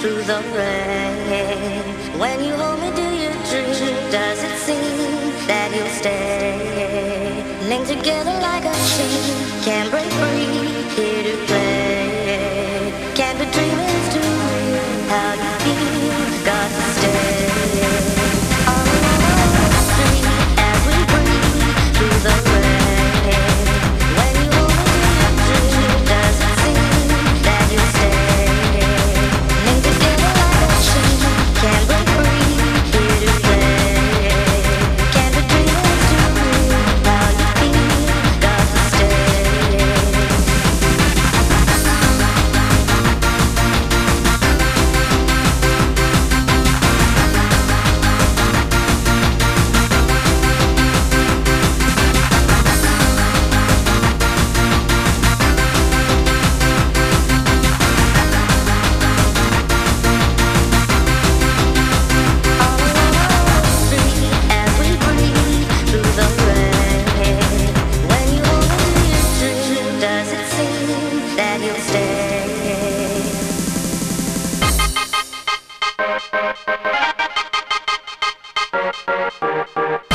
through the rain. When you hold me, do you dream? Does it seem that you'll stay? Linked together like a chain, can't break free, here to play. Can't be dreaming too real, how do you feel? Got to stay. All along the street, as we breathe through the rain. When you hold me, do you dream? Does it seem that you'll stay? Linked together like a chain, can't break free, here to play. Can't be dreaming too real, how you feel? Got to stay. Does it seem that you'll stay?